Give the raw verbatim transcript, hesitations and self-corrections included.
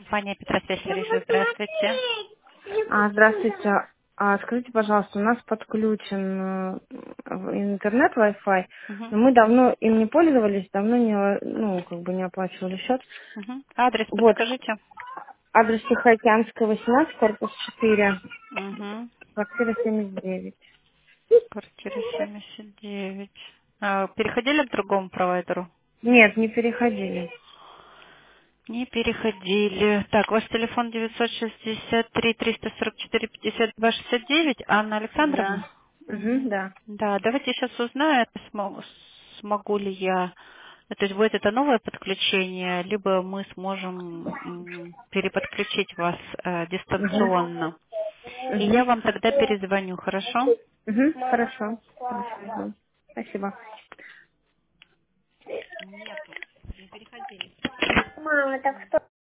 Компания Петросвязь Рижа, здравствуйте. А, здравствуйте. А, скажите, пожалуйста, у нас подключен э, в- интернет Wi-Fi, Мгм, но мы давно им не пользовались, давно не, ну, как бы не оплачивали счет. мгм. Адрес Вот, подскажите. адрес Тихоокеанская, восемнадцать, корпус четыре, Угу. квартира семьдесят девять. Квартира семьдесят девять. А, переходили к другому провайдеру? Нет, не переходили. Не переходили. Так, ваш телефон девятьсот шестьдесят три триста сорок четыре пятьдесят два шестьдесят девять. Анна Александровна? Да. Угу, Мгм. да. Да, давайте сейчас узнаю, смогу, смогу ли я. э, То есть будет это новое подключение, либо мы сможем м, переподключить вас э, Угу. дистанционно. И Угу. я вам тогда перезвоню, хорошо? Угу. Хорошо. Хорошо. жду. Спасибо. Нету. Не переходили. Мама, так что